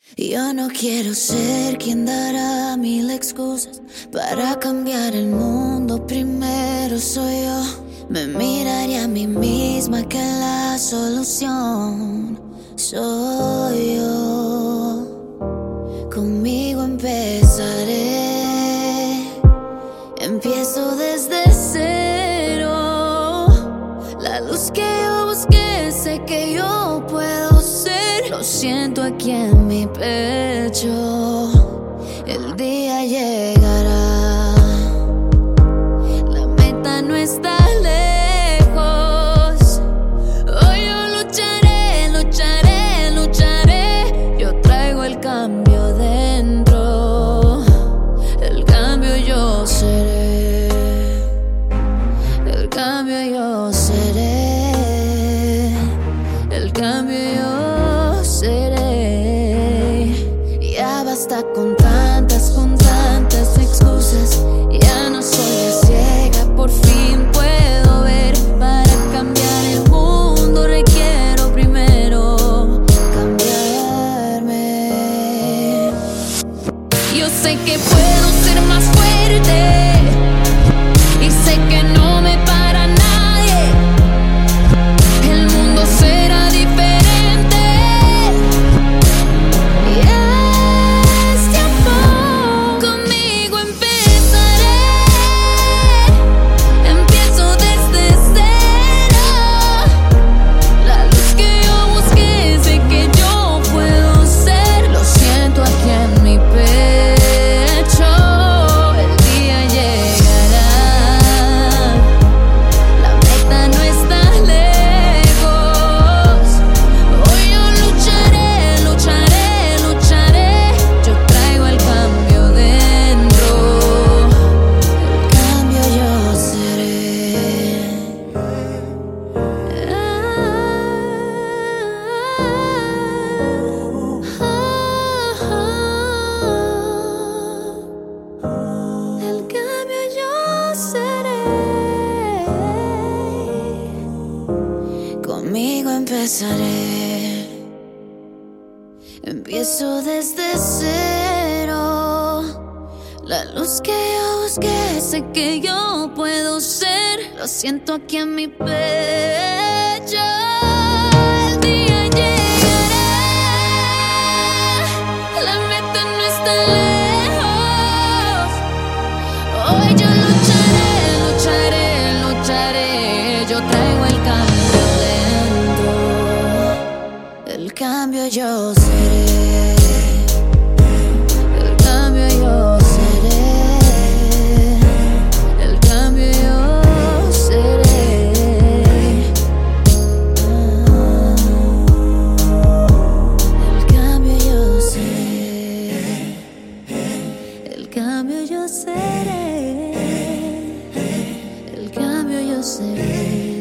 Yo no quiero ser quien dará mil excusas para cambiar el mundo. Primero soy yo. Me miraría a mí misma que la solución soy yo. Conmigo empezaré. Empiezo desde cero. La luz que yo busqué, sé que yo puedo ser. Lo siento aquí en mi pecho. El día llegará. La meta no está lejos. Hoy yo lucharé, lucharé, lucharé. Yo traigo el cambio dentro. El cambio yo seré. El cambio yo seré. El cambio yo seré. Ya basta con tantas excusas. Ya no soy ciega, por fin puedo ver. Para cambiar el mundo requiero primero cambiarme. Yo sé que puedo ser más fuerte. Y sé que no me para nadie. El mundo será diferente. Y es tiempo. Conmigo empezaré. Empiezo desde cero. La luz que yo busqué, sé que yo puedo ser. Lo siento aquí en mi pecho. El día llegará. La meta no está lejos. Hoy yo lucharé, lucharé, lucharé. Yo traigo el cambio dentro. El cambio yo seré. El cambio yo seré. Conmigo empezaré. Empiezo desde cero. La luz que yo busqué, sé que yo puedo ser. Lo siento aquí en mi pecho. El día llegará. La meta no está lejos. Hoy yo lucharé, lucharé, lucharé. Yo traigo el cambio dentro. El cambio yo seré. El cambio yo seré. El cambio yo seré. El cambio yo seré. El cambio yo seré. El cambio yo seré.